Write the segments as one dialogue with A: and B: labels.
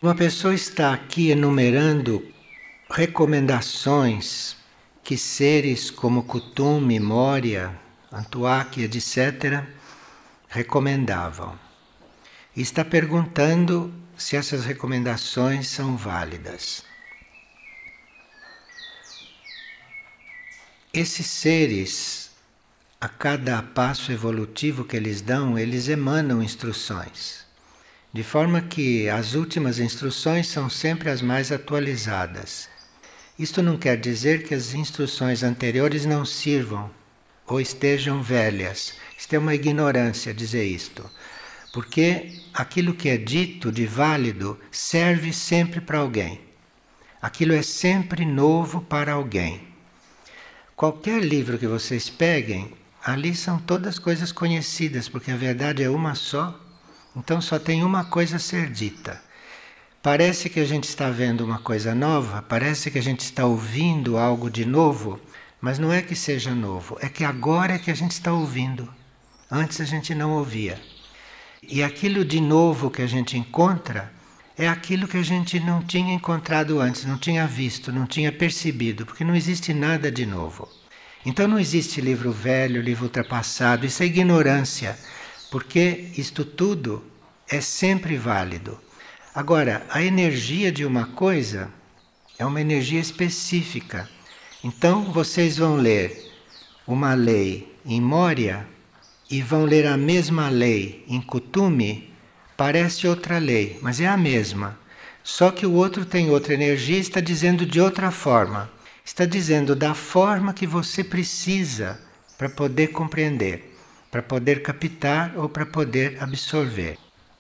A: Uma pessoa está aqui enumerando recomendações que seres como Kutum, Moria, Antuak, etc., recomendavam. E está perguntando se essas recomendações são válidas. Esses seres, a cada passo evolutivo que eles dão, eles emanam instruções. De forma que as últimas instruções são sempre as mais atualizadas. Isto não quer dizer que as instruções anteriores não sirvam ou estejam velhas. Isto é uma ignorância dizer isto. Porque aquilo que é dito de válido serve sempre para alguém. Aquilo é sempre novo para alguém. Qualquer livro que vocês peguem, ali são todas coisas conhecidas, porque a verdade é uma só. Então só tem uma coisa a ser dita. Parece que a gente está vendo uma coisa nova, parece que a gente está ouvindo algo de novo, mas não é que seja novo, é que agora é que a gente está ouvindo. Antes a gente não ouvia. E aquilo de novo que a gente encontra é aquilo que a gente não tinha encontrado antes, não tinha visto, não tinha percebido, porque não existe nada de novo. Então não existe livro velho, livro ultrapassado, isso é ignorância, porque isto tudo é sempre válido. Agora, a energia de uma coisa é uma energia específica. Então vocês vão ler uma lei em Moria e vão ler a mesma lei em Kutume, parece outra lei, mas é a mesma. Só que o outro tem outra energia e está dizendo de outra forma. Está dizendo da forma que você precisa para poder compreender, para poder captar ou para poder absorver.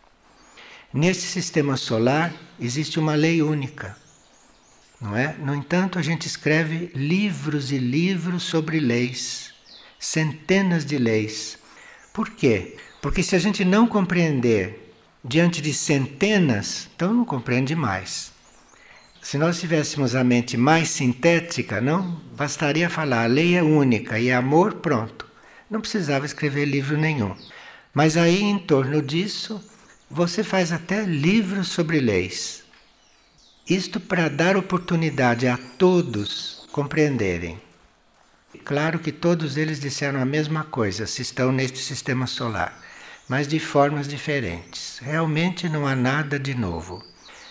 A: Nesse sistema solar existe uma lei única, não é? No entanto, a gente escreve livros e livros sobre leis, centenas de leis. Por quê? Porque se a gente não compreender diante de centenas, então não compreende mais. Se nós tivéssemos a mente mais sintética, não bastaria falar, a lei é única e é amor, pronto. Não precisava escrever livro nenhum. Mas aí, em torno disso, você faz até livros sobre leis. Isto para dar oportunidade a todos compreenderem. Claro que todos eles disseram a mesma coisa, se estão neste sistema solar, mas de formas diferentes. Realmente não há nada de novo.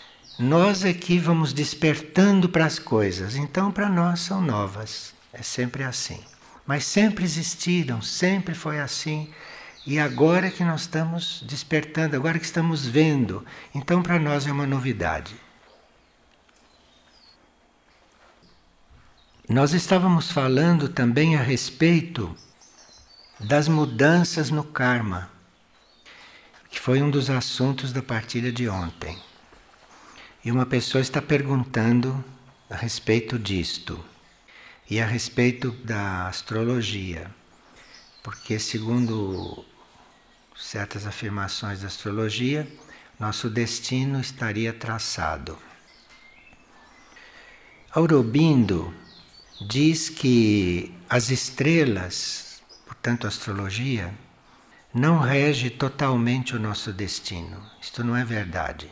A: Nós é que vamos despertando para as coisas, então para nós são novas. É sempre assim. Mas sempre existiram, sempre foi assim. E agora que nós estamos despertando, agora que estamos vendo, então para nós é uma novidade. Nós estávamos falando também a respeito das mudanças no karma, que foi um dos assuntos da partilha de ontem. E uma pessoa está perguntando a respeito disto e a respeito da astrologia, porque segundo certas afirmações da astrologia, nosso destino estaria traçado. Aurobindo diz que as estrelas, portanto a astrologia, não rege totalmente o nosso destino. Isto não é verdade.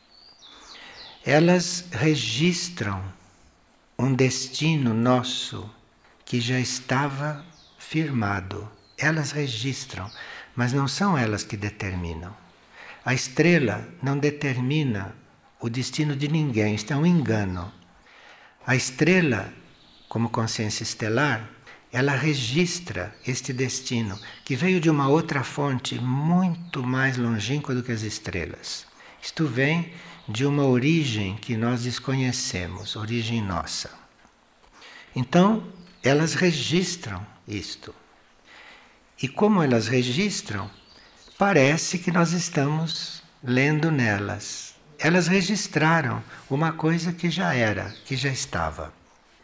A: Elas registram um destino nosso que já estava firmado. Elas registram, mas não são elas que determinam. A estrela não determina o destino de ninguém, isto é um engano. A estrela, como consciência estelar, ela registra este destino, que veio de uma outra fonte muito mais longínqua do que as estrelas. Isto vem de uma origem que nós desconhecemos, origem nossa. Então, elas registram isto. E como elas registram, parece que nós estamos lendo nelas. Elas registraram uma coisa que já era, que já estava.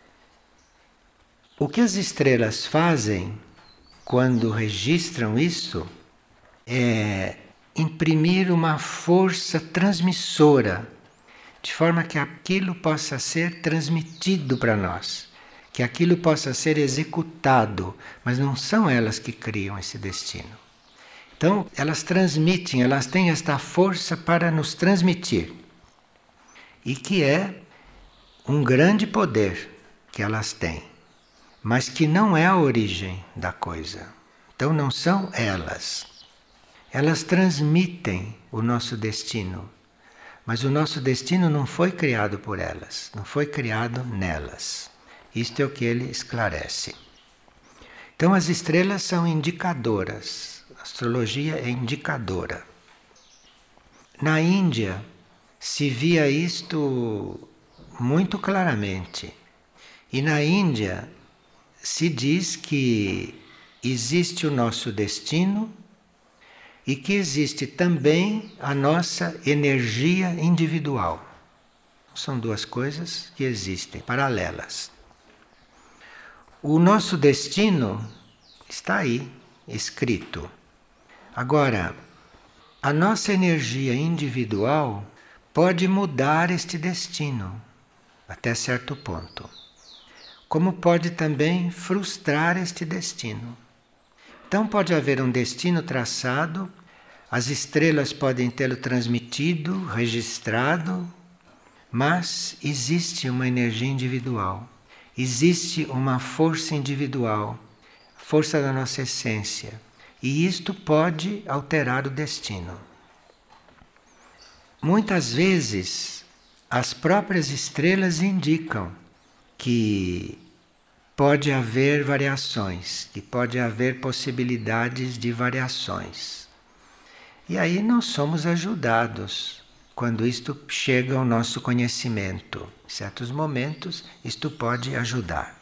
A: O que as estrelas fazem quando registram isso é imprimir uma força transmissora, de forma que aquilo possa ser transmitido para nós, que aquilo possa ser executado, mas não são elas que criam esse destino. Então, elas transmitem, elas têm esta força para nos transmitir. e que é um grande poder que elas têm, mas que não é a origem da coisa. Então não são elas. Elas transmitem o nosso destino, mas o nosso destino não foi criado por elas, não foi criado nelas. Isto é o que ele esclarece. Então as estrelas são indicadoras, a astrologia é indicadora. Na Índia se via isto muito claramente. E na Índia se diz que existe o nosso destino e que existe também a nossa energia individual. São duas coisas que existem, paralelas. O nosso destino está aí, escrito. Agora, a nossa energia individual pode mudar este destino até certo ponto, como pode também frustrar este destino. Então pode haver um destino traçado, as estrelas podem tê-lo transmitido, registrado, mas existe uma energia individual, existe uma força individual, força da nossa essência, e isto pode alterar o destino. Muitas vezes as próprias estrelas indicam que pode haver variações, que pode haver possibilidades de variações. E aí nós somos ajudados quando isto chega ao nosso conhecimento. Em certos momentos, isto pode ajudar.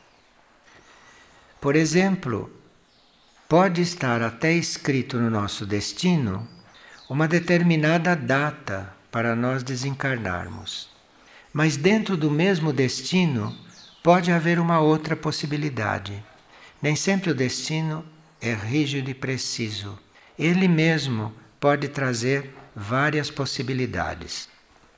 A: Por exemplo, pode estar até escrito no nosso destino uma determinada data para nós desencarnarmos. Mas dentro do mesmo destino, pode haver uma outra possibilidade. Nem sempre o destino é rígido e preciso. Ele mesmo pode trazer várias possibilidades.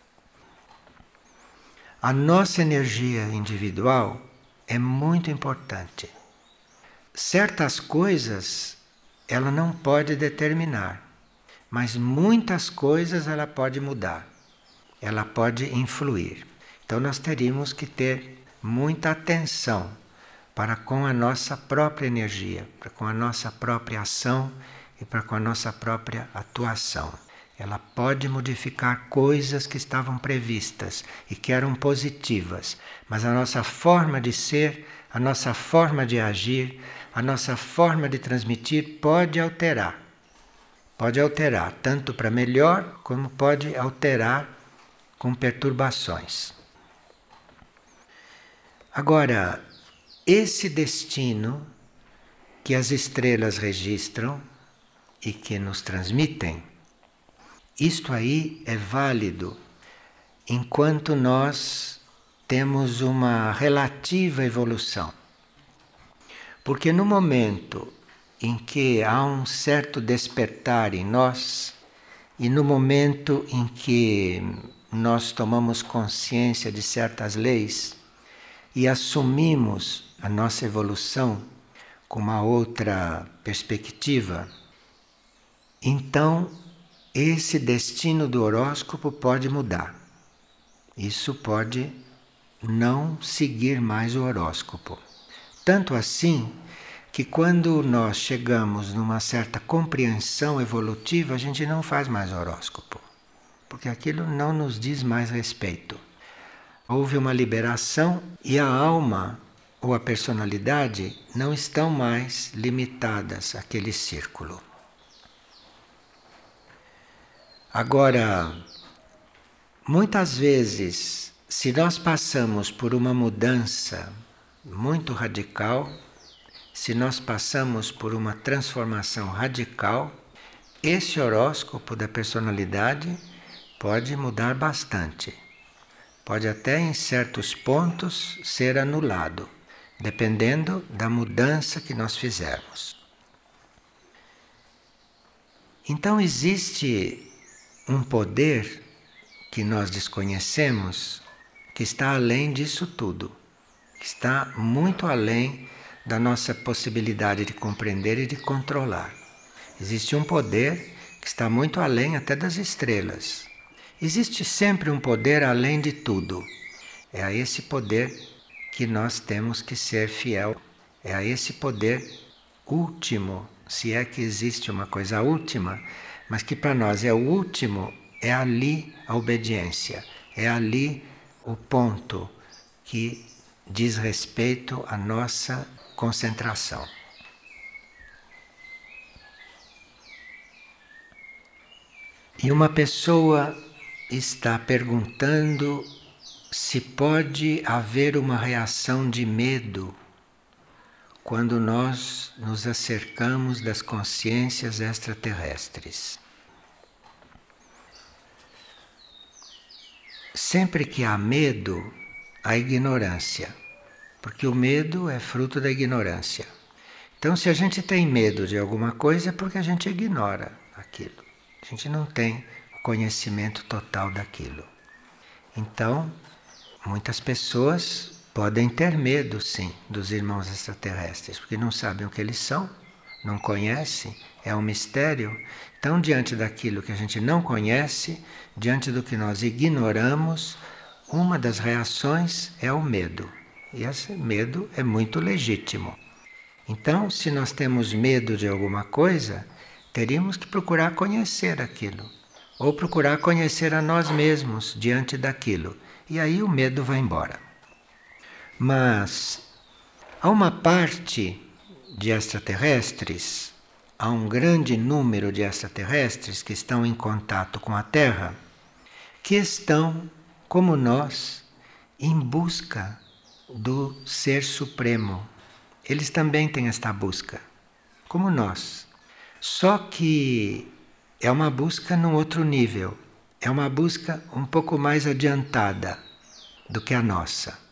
A: A nossa energia individual é muito importante. Certas coisas ela não pode determinar, mas muitas coisas ela pode mudar. Ela pode influir. Então nós teríamos que ter muita atenção para com a nossa própria energia, para com a nossa própria ação e para com a nossa própria atuação. Ela pode modificar coisas que estavam previstas e que eram positivas, mas a nossa forma de ser, a nossa forma de agir, a nossa forma de transmitir pode alterar. Pode alterar tanto para melhor como pode alterar com perturbações. Agora, esse destino que as estrelas registram e que nos transmitem, isto aí é válido enquanto nós temos uma relativa evolução. Porque no momento em que há um certo despertar em nós, e no momento em que nós tomamos consciência de certas leis e assumimos a nossa evolução com uma outra perspectiva, então esse destino do horóscopo pode mudar. Isso pode não seguir mais o horóscopo. Tanto assim que quando nós chegamos numa certa compreensão evolutiva, a gente não faz mais horóscopo, porque aquilo não nos diz mais respeito. Houve uma liberação e a alma ou a personalidade não estão mais limitadas àquele círculo. Agora, muitas vezes, se nós passamos por uma mudança muito radical, se nós passamos por uma transformação radical, esse horóscopo da personalidade pode mudar bastante. Pode até em certos pontos ser anulado, dependendo da mudança que nós fizermos. Então existe um poder que nós desconhecemos que está além disso tudo, que está muito além da nossa possibilidade de compreender e de controlar. Existe um poder que está muito além até das estrelas Existe sempre um poder além de tudo. É a esse poder que nós temos que ser fiel. É a esse poder último, se é que existe uma coisa última, mas que para nós é o último, é ali a obediência, é ali o ponto que diz respeito à nossa concentração. E uma pessoa está perguntando se pode haver uma reação de medo quando nós nos acercamos das consciências extraterrestres. Sempre que há medo, há ignorância, porque o medo é fruto da ignorância. Então, se a gente tem medo de alguma coisa, é porque a gente ignora aquilo. A gente não tem o conhecimento total daquilo. Então, muitas pessoas podem ter medo, sim, dos irmãos extraterrestres, porque não sabem o que eles são, não conhecem, é um mistério. Então, diante daquilo que a gente não conhece, diante do que nós ignoramos, uma das reações é o medo. E esse medo é muito legítimo. Então, se nós temos medo de alguma coisa, teríamos que procurar conhecer aquilo, ou procurar conhecer a nós mesmos diante daquilo. E aí o medo vai embora. Mas há uma parte de extraterrestres, há um grande número de extraterrestres que estão em contato com a Terra, que estão, como nós, em busca do Ser Supremo. Eles também têm esta busca, como nós. Só que é uma busca num outro nível, é uma busca um pouco mais adiantada do que a nossa.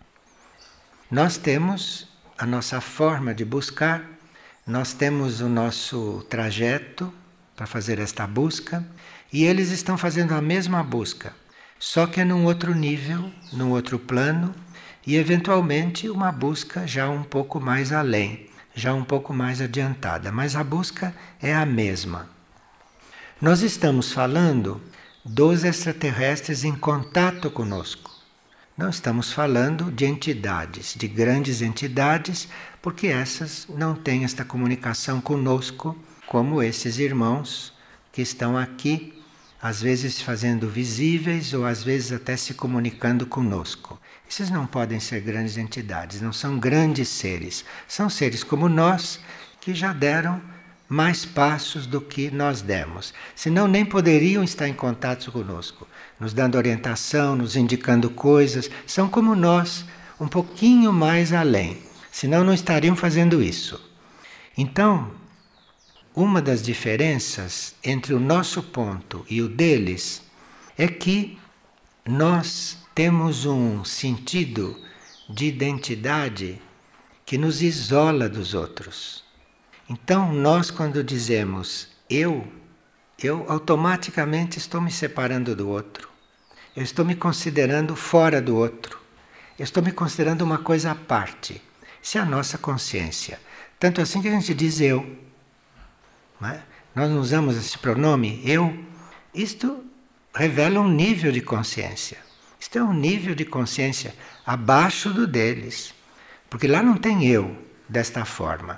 A: Nós temos a nossa forma de buscar, nós temos o nosso trajeto para fazer esta busca e eles estão fazendo a mesma busca, só que é num outro nível, num outro plano e eventualmente uma busca já um pouco mais além, já um pouco mais adiantada, mas a busca é a mesma. Nós estamos falando dos extraterrestres em contato conosco. Não estamos falando de entidades, de grandes entidades, porque essas não têm esta comunicação conosco, como esses irmãos que estão aqui, às vezes fazendo visíveis ou às vezes até se comunicando conosco. Esses não podem ser grandes entidades, não são grandes seres. São seres como nós que já deram mais passos do que nós demos. Senão nem poderiam estar em contato conosco, nos dando orientação, nos indicando coisas. São como nós, um pouquinho mais além. Senão não estariam fazendo isso. Então, uma das diferenças entre o nosso ponto e o deles é que nós temos um sentido de identidade que nos isola dos outros. Então, nós quando dizemos eu automaticamente estou me separando do outro. Eu estou me considerando fora do outro. Eu estou me considerando uma coisa à parte. Isso é a nossa consciência. Tanto assim que a gente diz eu. Não é? Nós não usamos esse pronome eu. Isto revela um nível de consciência. Isto é um nível de consciência abaixo do deles. Porque lá não tem eu desta forma.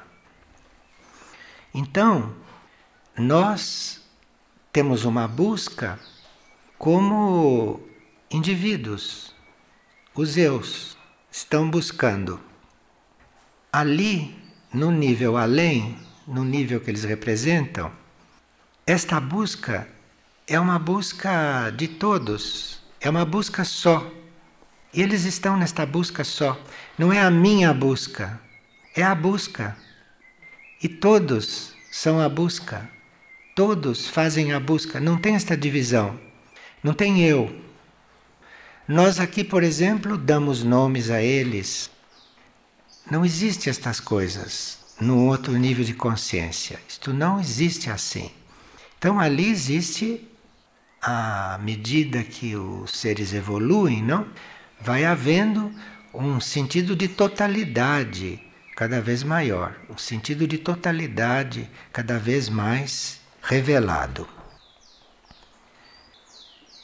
A: Então, nós temos uma busca como indivíduos. Os eus estão buscando. Ali, no nível além, no nível que eles representam, esta busca é uma busca de todos, é uma busca só. E eles estão nesta busca só. Não é a minha busca, é a busca. E todos são a busca. Todos fazem a busca. Não tem esta divisão. Não tem eu. Nós aqui, por exemplo, damos nomes a eles. Não existe estas coisas no outro nível de consciência. Isto não existe assim. Então ali existe, à medida que os seres evoluem, não? Vai havendo um sentido de totalidade cada vez maior, um sentido de totalidade cada vez mais revelado.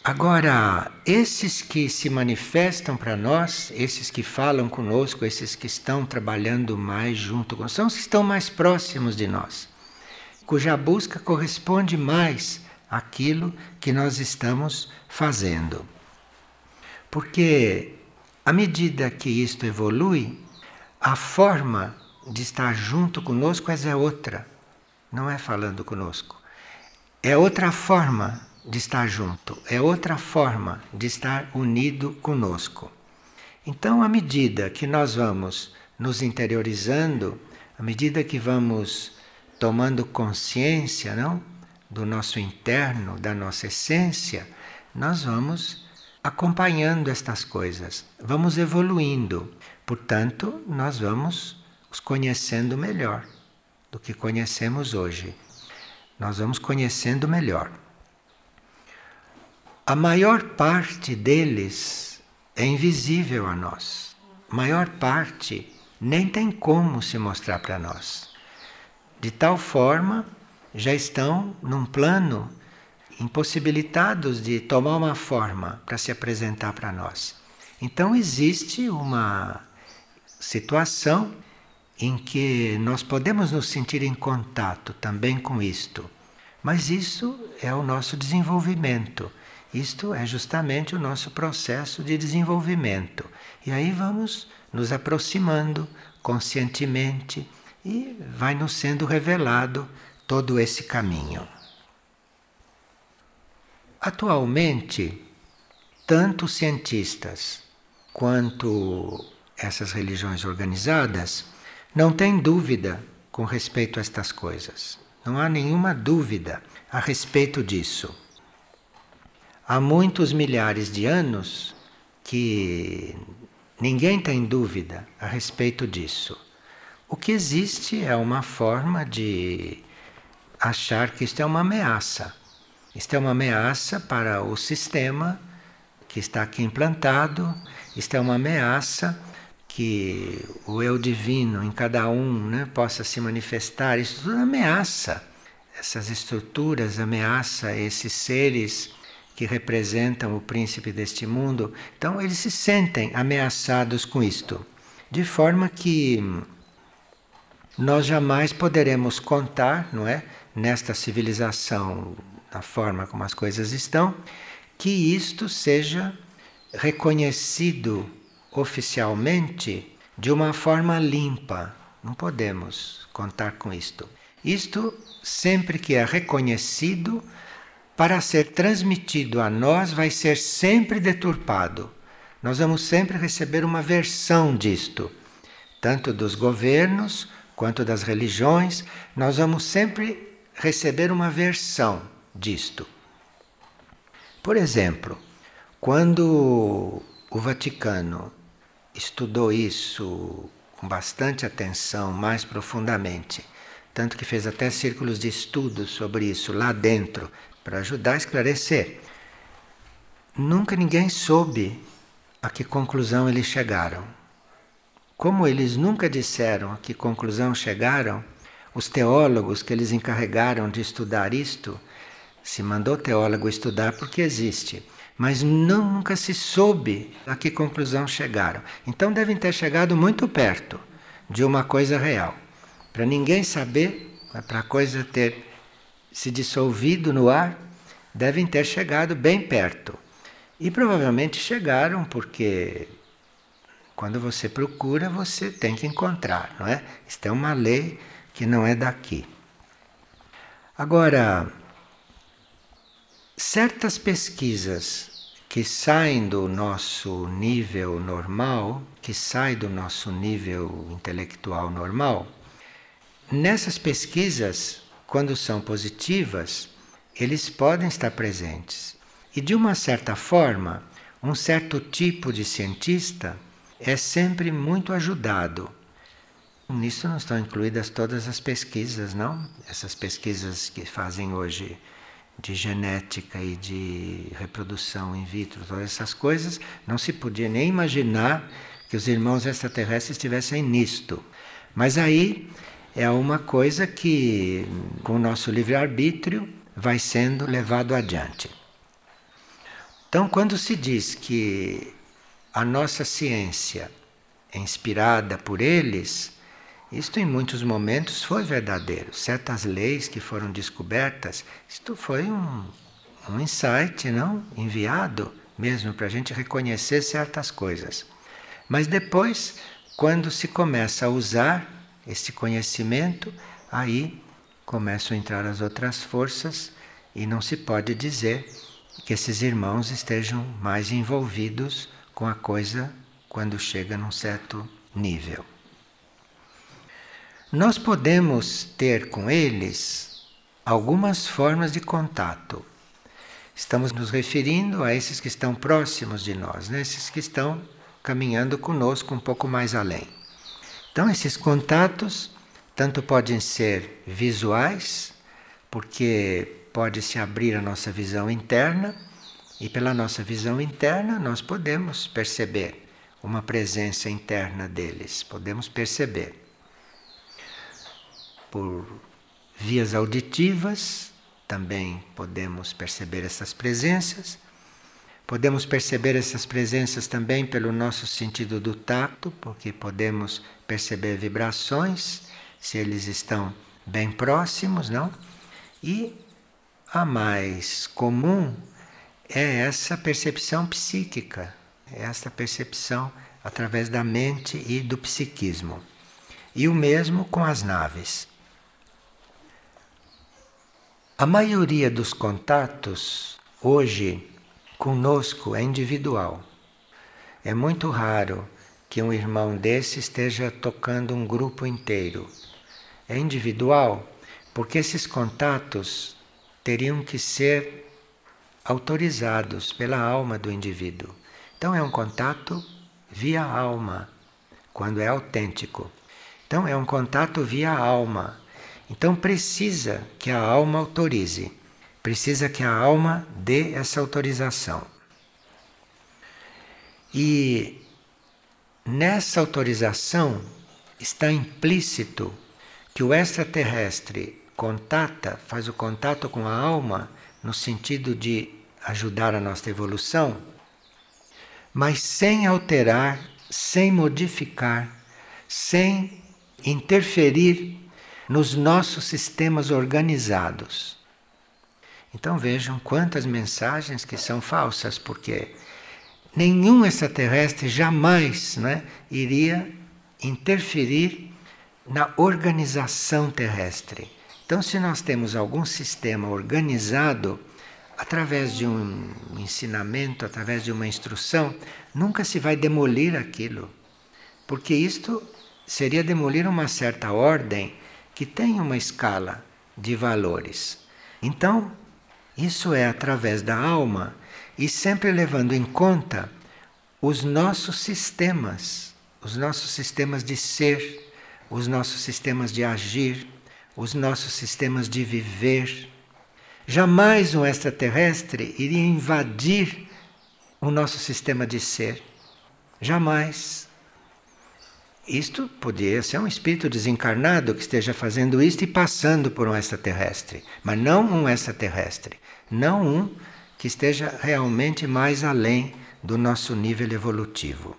A: Agora, esses que se manifestam para nós, esses que falam conosco, esses que estão trabalhando mais junto conosco, são os que estão mais próximos de nós, cuja busca corresponde mais àquilo que nós estamos fazendo. Porque, à medida que isto evolui, a forma de estar junto conosco é outra, não é falando conosco. É outra forma de estar junto, é outra forma de estar unido conosco. Então, à medida que nós vamos nos interiorizando, à medida que vamos tomando consciência, não, do nosso interno, da nossa essência, nós vamos acompanhando estas coisas, vamos evoluindo. Portanto, nós vamos os conhecendo melhor do que conhecemos hoje. Nós vamos conhecendo melhor. A maior parte deles é invisível a nós. A maior parte nem tem como se mostrar para nós. De tal forma, já estão num plano impossibilitados de tomar uma forma para se apresentar para nós. Então existe uma situação em que nós podemos nos sentir em contato também com isto. Mas isso é o nosso desenvolvimento. Isto é justamente o nosso processo de desenvolvimento. E aí vamos nos aproximando conscientemente e vai nos sendo revelado todo esse caminho. Atualmente, tanto os cientistas quanto essas religiões organizadas não têm dúvida com respeito a estas coisas. Não há nenhuma dúvida a respeito disso. Há muitos milhares de anos que ninguém tem dúvida a respeito disso. O que existe é uma forma de achar que isto é uma ameaça. Isto é uma ameaça para o sistema que está aqui implantado, isto é uma ameaça que o eu divino em cada um, né, possa se manifestar. Isso tudo ameaça essas estruturas, ameaça esses seres que representam o príncipe deste mundo. Então eles se sentem ameaçados com isto, de forma que nós jamais poderemos contar, não é, nesta civilização, da forma como as coisas estão, que isto seja reconhecido oficialmente de uma forma limpa. Não podemos contar com isto. Isto, sempre que é reconhecido, para ser transmitido a nós, vai ser sempre deturpado. Nós vamos sempre receber uma versão disto, tanto dos governos quanto das religiões. Nós vamos sempre receber uma versão disto. Por exemplo, quando o Vaticano estudou isso com bastante atenção, mais profundamente, tanto que fez até círculos de estudo sobre isso lá dentro, para ajudar a esclarecer, nunca ninguém soube a que conclusão eles chegaram. Como eles nunca disseram a que conclusão chegaram, os teólogos que eles encarregaram de estudar isto, se mandou teólogo estudar porque existe, mas nunca se soube a que conclusão chegaram. Então devem ter chegado muito perto de uma coisa real. Para ninguém saber, para a coisa ter se dissolvido no ar, devem ter chegado bem perto. E provavelmente chegaram porque quando você procura, você tem que encontrar, não é? Isto é uma lei que não é daqui. Agora, certas pesquisas que saem do nosso nível normal, que saem do nosso nível intelectual normal, nessas pesquisas, quando são positivas, eles podem estar presentes. E de uma certa forma, um certo tipo de cientista é sempre muito ajudado. Nisso não estão incluídas todas as pesquisas, não? Essas pesquisas que fazem hoje de genética e de reprodução in vitro, todas essas coisas, não se podia nem imaginar que os irmãos extraterrestres estivessem nisto. Mas aí é uma coisa que, com o nosso livre-arbítrio, vai sendo levado adiante. Então, quando se diz que a nossa ciência é inspirada por eles, isto em muitos momentos foi verdadeiro. Certas leis que foram descobertas, isto foi um insight, não? Enviado mesmo para a gente reconhecer certas coisas. Mas depois, quando se começa a usar esse conhecimento, aí começam a entrar as outras forças e não se pode dizer que esses irmãos estejam mais envolvidos com a coisa quando chega num certo nível. Nós podemos ter com eles algumas formas de contato. Estamos nos referindo a esses que estão próximos de nós, né? Esses que estão caminhando conosco um pouco mais além. Então, esses contatos tanto podem ser visuais, porque pode se abrir a nossa visão interna, e pela nossa visão interna nós podemos perceber uma presença interna deles, podemos perceber. Por vias auditivas também podemos perceber essas presenças. Podemos perceber essas presenças também pelo nosso sentido do tato, porque podemos perceber vibrações, se eles estão bem próximos, não? E a mais comum é essa percepção psíquica, é essa percepção através da mente e do psiquismo. E o mesmo com as naves. A maioria dos contatos hoje conosco é individual. É muito raro que um irmão desse esteja tocando um grupo inteiro. É individual porque esses contatos teriam que ser autorizados pela alma do indivíduo. Então é um contato via alma, quando é autêntico. Então é um contato via alma. Então precisa que a alma autorize, precisa que a alma dê essa autorização. E nessa autorização está implícito que o extraterrestre contata, faz o contato com a alma no sentido de ajudar a nossa evolução, mas sem alterar, sem modificar, sem interferir nos nossos sistemas organizados. Então vejam quantas mensagens que são falsas, porque nenhum extraterrestre jamais, né, iria interferir na organização terrestre. Então, se nós temos algum sistema organizado, através de um ensinamento, através de uma instrução, nunca se vai demolir aquilo, porque isto seria demolir uma certa ordem que tem uma escala de valores. Então, isso é através da alma e sempre levando em conta os nossos sistemas de ser, os nossos sistemas de agir, os nossos sistemas de viver. Jamais um extraterrestre iria invadir o nosso sistema de ser. Jamais. Isto poderia ser um espírito desencarnado que esteja fazendo isto e passando por um extraterrestre, mas não um extraterrestre, não um que esteja realmente mais além do nosso nível evolutivo.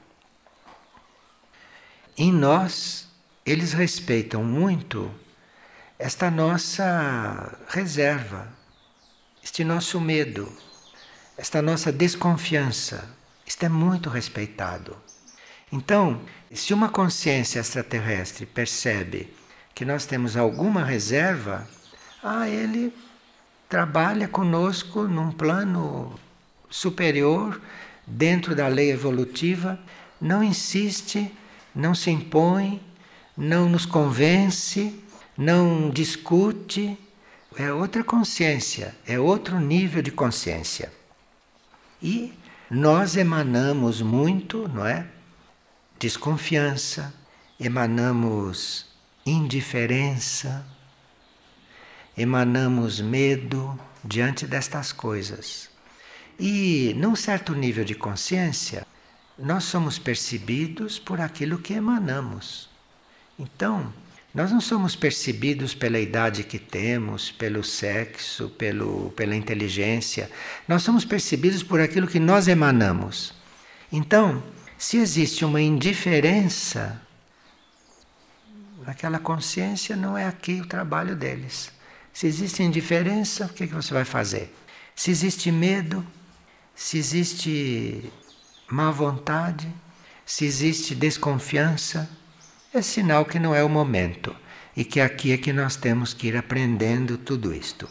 A: Em nós, eles respeitam muito esta nossa reserva, este nosso medo, esta nossa desconfiança. Isto é muito respeitado. Então, se uma consciência extraterrestre percebe que nós temos alguma reserva, ele trabalha conosco num plano superior, dentro da lei evolutiva, não insiste, não se impõe, não nos convence, não discute. É outra consciência, é outro nível de consciência. E nós emanamos muito, não é? Desconfiança, emanamos indiferença, emanamos medo diante destas coisas. E num certo nível de consciência, nós somos percebidos por aquilo que emanamos. Então, Nós não somos percebidos pela idade que temos, pelo sexo, pela inteligência. Nós somos percebidos por aquilo que nós emanamos. Então, se existe uma indiferença, aquela consciência não é aqui o trabalho deles. Se existe indiferença, o que você vai fazer? Se existe medo, se existe má vontade, se existe desconfiança, é sinal que não é o momento e que aqui é que nós temos que ir aprendendo tudo isto.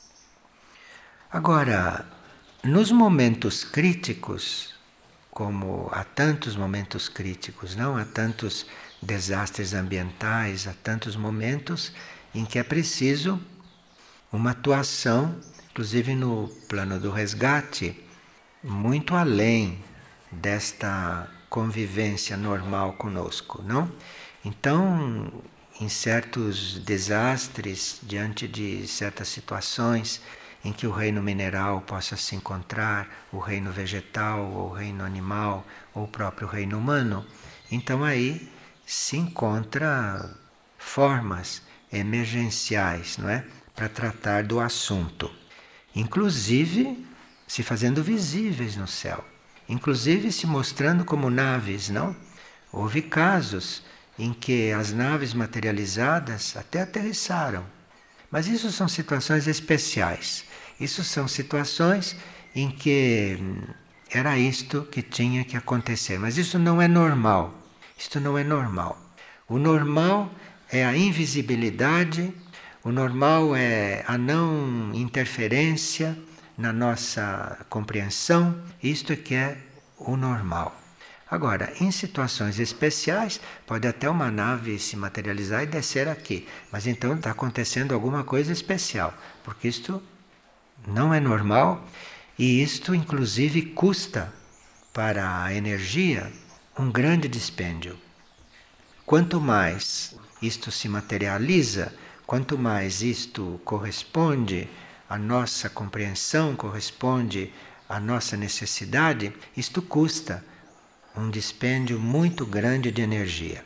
A: Agora, nos momentos críticos, como há tantos momentos críticos, não? Há tantos desastres ambientais, há tantos momentos em que é preciso uma atuação, inclusive no plano do resgate, muito além desta convivência normal conosco, não? Então, em certos desastres, diante de certas situações em que o reino mineral possa se encontrar, o reino vegetal, ou o reino animal, ou o próprio reino humano, então aí se encontra formas emergenciais, não é? Para tratar do assunto. Inclusive se fazendo visíveis no céu. Inclusive se mostrando como naves, não? Houve casos em que as naves materializadas até aterrissaram. Mas isso são situações especiais. Isso são situações em que era isto que tinha que acontecer. Mas isso não é normal. Isto não é normal. O normal é a invisibilidade, o normal é a não interferência na nossa compreensão. Isto é que é o normal. Agora, em situações especiais, pode até uma nave se materializar e descer aqui. Mas então está acontecendo alguma coisa especial, porque isto não é normal e isto inclusive custa para a energia um grande dispêndio. Quanto mais isto se materializa, quanto mais isto corresponde à nossa compreensão, corresponde à nossa necessidade, isto custa um dispêndio muito grande de energia.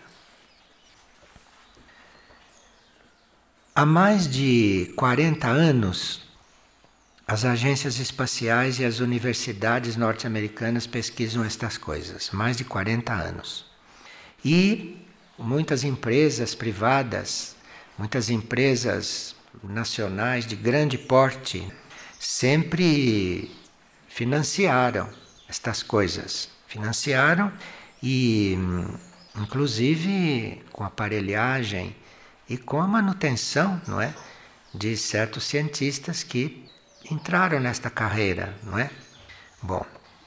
A: Há mais de 40 anos, as agências espaciais e as universidades norte-americanas pesquisam estas coisas. Mais de 40 anos. E muitas empresas privadas, muitas empresas nacionais de grande porte, sempre financiaram estas coisas. Financiaram e, inclusive, com aparelhagem e com a manutenção, não é, de certos cientistas que entraram nesta carreira, não é? Bom,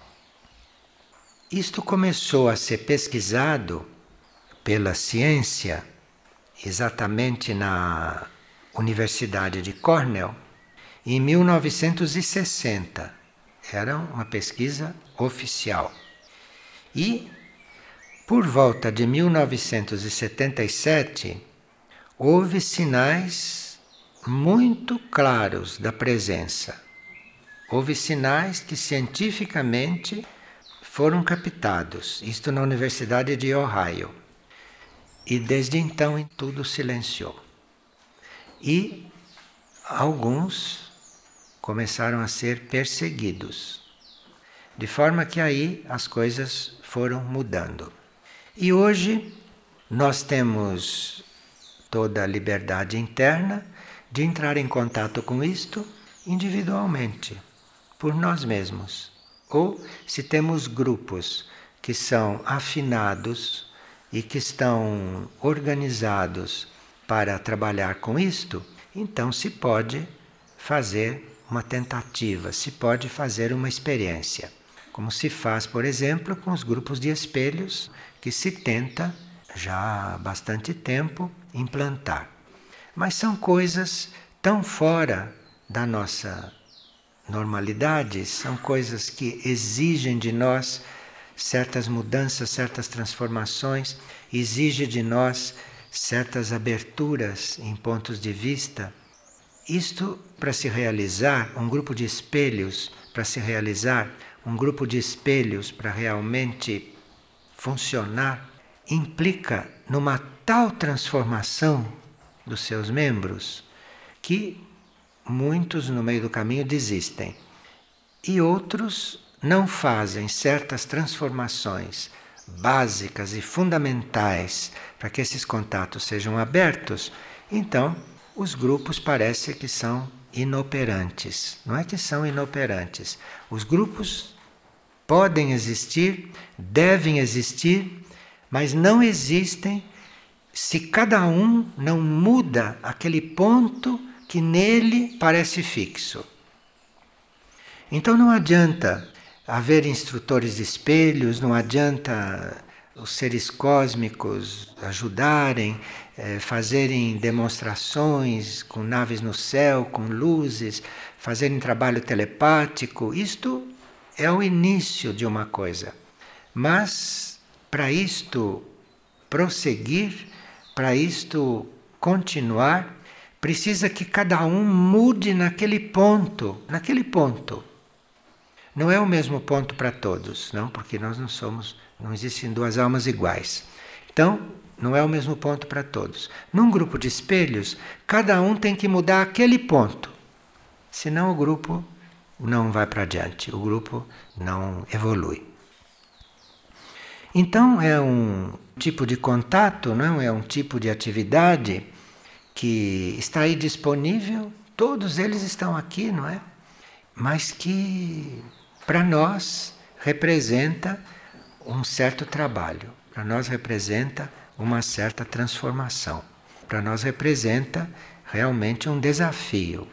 A: isto começou a ser pesquisado pela ciência exatamente na Universidade de Cornell em 1960. Era uma pesquisa oficial. E, por volta de 1977, houve sinais muito claros da presença. Houve sinais que cientificamente foram captados, isto na Universidade de Ohio. E desde então tudo silenciou. E alguns começaram a ser perseguidos. De forma que aí as coisas foram mudando. E hoje nós temos toda a liberdade interna de entrar em contato com isto individualmente, por nós mesmos. Ou se temos grupos que são afinados e que estão organizados para trabalhar com isto, então se pode fazer uma tentativa, se pode fazer uma experiência. Como se faz, por exemplo, com os grupos de espelhos que se tenta já há bastante tempo implantar. Mas são coisas tão fora da nossa normalidade, são coisas que exigem de nós certas mudanças, certas transformações, exigem de nós certas aberturas em pontos de vista. Isto para se realizar, um grupo de espelhos para se realizar, um grupo de espelhos para realmente funcionar, implica numa tal transformação dos seus membros que muitos no meio do caminho desistem. E outros não fazem certas transformações básicas e fundamentais para que esses contatos sejam abertos, então os grupos parece que são inoperantes. Não é que são inoperantes. Os grupos podem existir, devem existir, mas não existem se cada um não muda aquele ponto que nele parece fixo. Então não adianta haver instrutores de espelhos, não adianta os seres cósmicos ajudarem, fazerem demonstrações com naves no céu, com luzes, fazerem trabalho telepático. Isto é o início de uma coisa. Mas para isto prosseguir, para isto continuar, precisa que cada um mude naquele ponto, naquele ponto. Não é o mesmo ponto para todos, não, porque nós não existem duas almas iguais. Então, não é o mesmo ponto para todos. Num grupo de espelhos, cada um tem que mudar aquele ponto. Senão o grupo não vai para adiante, o grupo não evolui. Então é um tipo de contato, não é um tipo de atividade que está aí disponível, todos eles estão aqui, não é? Mas que para nós representa um certo trabalho, para nós representa uma certa transformação, para nós representa realmente um desafio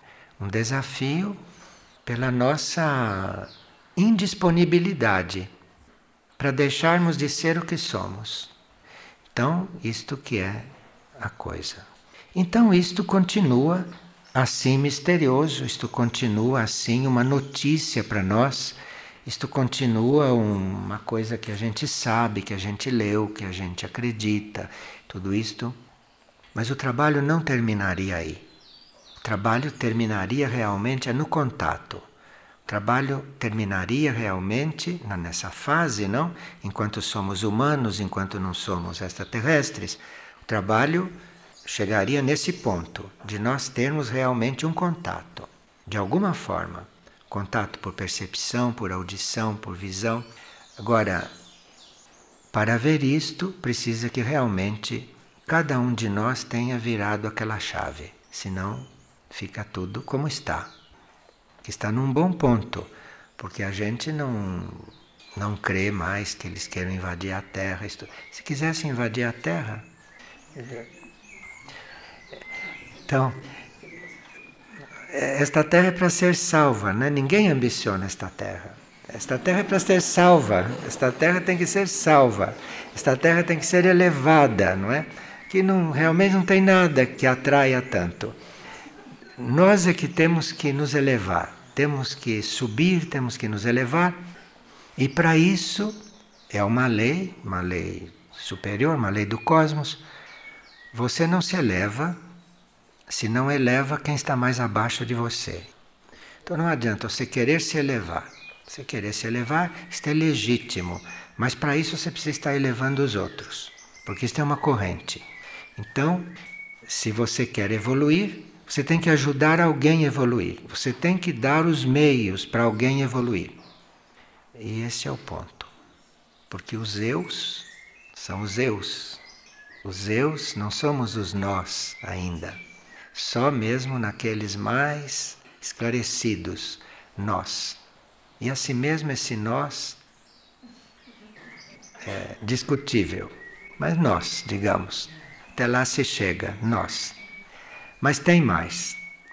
A: pela nossa indisponibilidade para deixarmos de ser o que somos. Então, isto que é a coisa. Então, isto continua assim misterioso, isto continua assim uma notícia para nós, isto continua uma coisa que a gente sabe, que a gente leu, que a gente acredita, tudo isto. Mas o trabalho não terminaria aí. O trabalho terminaria realmente no contato. O trabalho terminaria realmente nessa fase, não? Enquanto somos humanos, enquanto não somos extraterrestres. O trabalho chegaria nesse ponto de nós termos realmente um contato, de alguma forma. Contato por percepção, por audição, por visão. Agora, para ver isto, precisa que realmente cada um de nós tenha virado aquela chave. Senão, fica tudo como está. Que está num bom ponto, porque a gente não crê mais que eles queiram invadir a Terra. Se quisessem invadir a Terra... Então, esta Terra é para ser salva, né? Ninguém ambiciona esta Terra. Esta Terra é para ser salva, esta Terra tem que ser salva, esta Terra tem que ser elevada, não é? Que realmente não tem nada que atraia tanto. Nós é que temos que nos elevar, temos que subir, temos que nos elevar, e para isso é uma lei superior, uma lei do cosmos. Você não se eleva se não eleva quem está mais abaixo de você. Então não adianta você querer se elevar. Você querer se elevar, isto é legítimo, mas para isso você precisa estar elevando os outros, porque isto é uma corrente. Então, se você quer evoluir, você tem que ajudar alguém a evoluir. Você tem que dar os meios para alguém evoluir. E esse é o ponto. Porque os eus são os eus. Os eus não somos os nós ainda. Só mesmo naqueles mais esclarecidos nós. E assim mesmo esse nós é discutível. Mas nós, digamos, até lá se chega, nós. Mas tem mais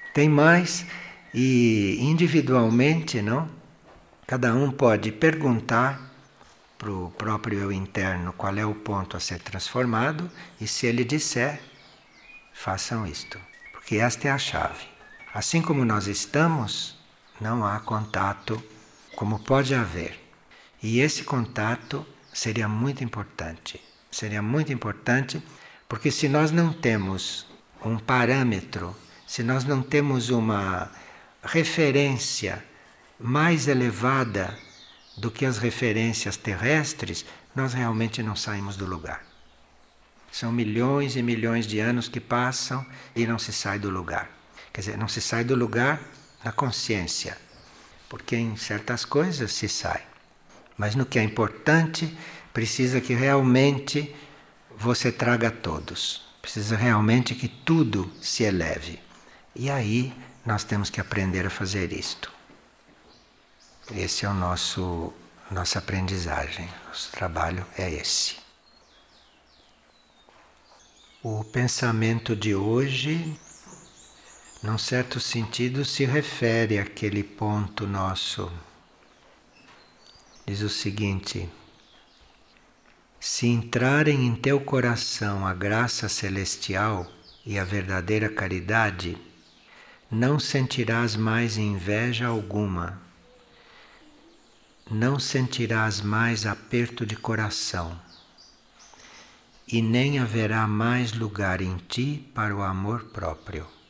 A: e individualmente, não? Cada um pode perguntar para o próprio eu interno qual é o ponto a ser transformado e se ele disser, façam isto, porque esta é a chave. Assim como nós estamos, não há contato como pode haver. E esse contato seria muito importante. Seria muito importante porque se nós não temos um parâmetro, se nós não temos uma referência mais elevada do que as referências terrestres, nós realmente não saímos do lugar. São milhões e milhões de anos que passam e não se sai do lugar. Quer dizer, não se sai do lugar na consciência, porque em certas coisas se sai. Mas no que é importante, precisa que realmente você traga todos. Precisa realmente que tudo se eleve. E aí nós temos que aprender a fazer isto. Esse é o nossa aprendizagem. Nosso trabalho é esse. O pensamento de hoje, num certo sentido, se refere àquele ponto nosso. Diz o seguinte: se entrarem em teu coração a graça celestial e a verdadeira caridade, não sentirás mais inveja alguma, não sentirás mais aperto de coração, e nem haverá mais lugar em ti para o amor próprio.